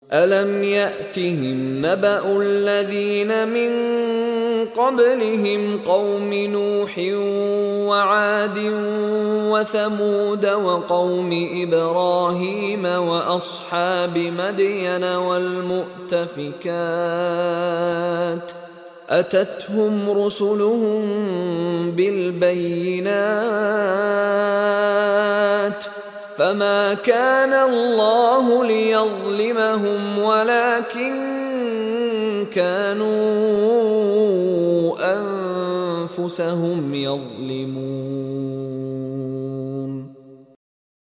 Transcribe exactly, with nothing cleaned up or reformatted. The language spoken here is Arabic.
ألم يأتهم نبأ الذين من قبلهم قوم نوح وعاد وثمود وقوم إبراهيم وأصحاب مدين والمؤتفكات أتتهم رسلهم بالبينات فما كان الله ليظلمهم ولكن كانوا أنفسهم يظلمون.